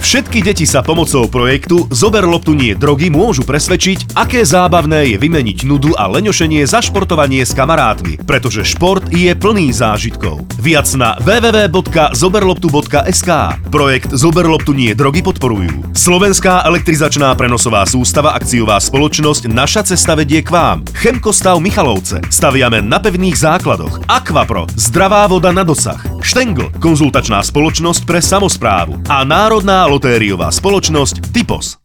Všetky deti sa pomocou projektu Zober loptu nie drogy môžu presvedčiť, aké zábavné je vymeniť nudu a leňošenie za športovanie s kamarátmi, pretože šport je plný zážitkov. Viac na www.zoberloptu.sk. Projekt Zober loptu nie drogy podporujú Slovenská elektrizačná prenosová sústava akciová spoločnosť Naša cesta vedie k vám, Chemkostav Michalovce, staviame na pevných základoch, Aquapro, zdravá voda na dosah, Štengl, konzultačná spoločnosť pre samosprávu a Národná lotériová spoločnosť Typos.